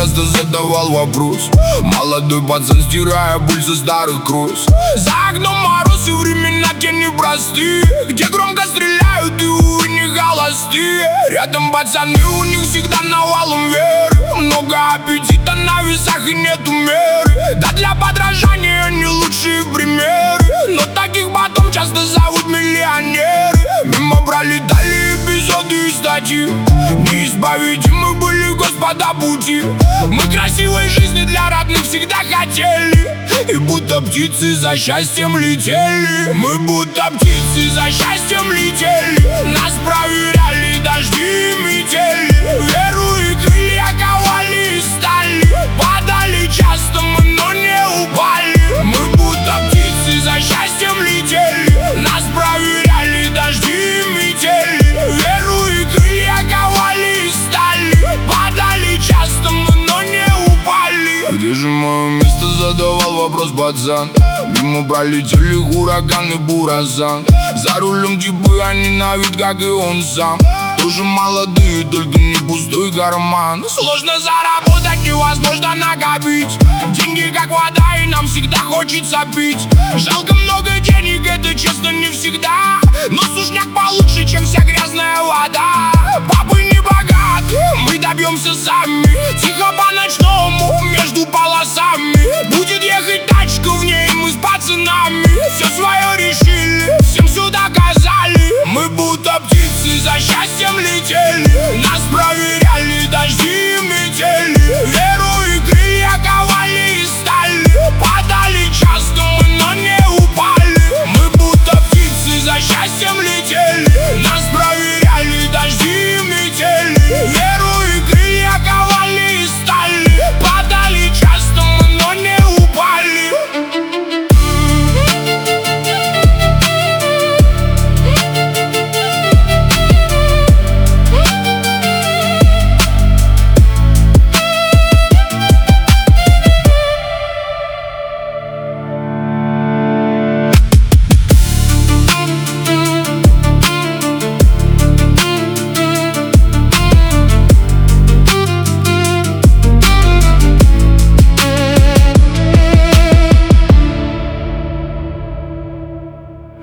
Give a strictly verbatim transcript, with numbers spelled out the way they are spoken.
часто задавал вопрос. Молодой пацан, стирая пыль со старых кросс. За окном мороз и времена те непростые, где громко стреляют и увы не холостые. Рядом пацаны, у них всегда навалом веры, много аппетита на весах и нету меры. Да для подражания не лучшие примеры, но таких потом часто зовут миллионеры. Мимо пролетали эпизоды и статьи, неисповедимы были, господа, пути. Мы красивой жизни для родных всегда хотели, и будто птицы за счастьем летели. Мы будто птицы за счастьем летели, нас проверяли дожди и метели. Веру и крылья ковали из стали, падали часто мы, но не упали. Мы будто птицы за счастьем летели, нас проверяли дожди и метели. Веру и крылья ковали из стали, падали часто мы, но не упали. Где же мое место, задавал вопрос пацан. Мимо пролетели ураган и буразан. За рулем типы, они на вид, как и он сам. Тоже молодые, только не пустой карман. Сложно заработать, невозможно накопить. Деньги как вода, и нам всегда хочется пить. Жалко много денег, это честно не всегда, но сушняк получше, чем вся грязная вода. Папы не богаты, мы добьемся сами, тихо по-ночному.